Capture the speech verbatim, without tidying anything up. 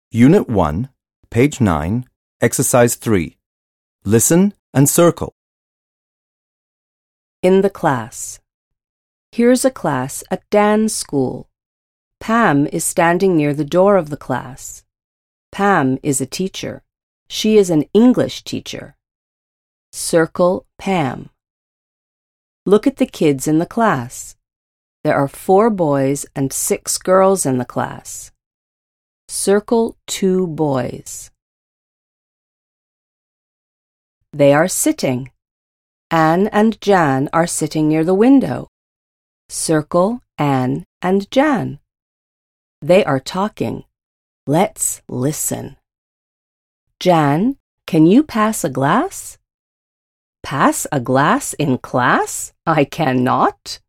Unit one, page nine, exercise three. Listen and circle. In the class. Here's a class at Dan's school. Pam is standing near the door of the class. Pam is a teacher. She is an English teacher. Circle Pam. Look at the kids in the class. There are four boys and six girls in the class. Circle two boys. They are sitting. Anne and Jan are sitting near the window. Circle Anne and Jan. They are talking. Let's listen. Jan, can you pass a glass? Pass a glass in class? I cannot.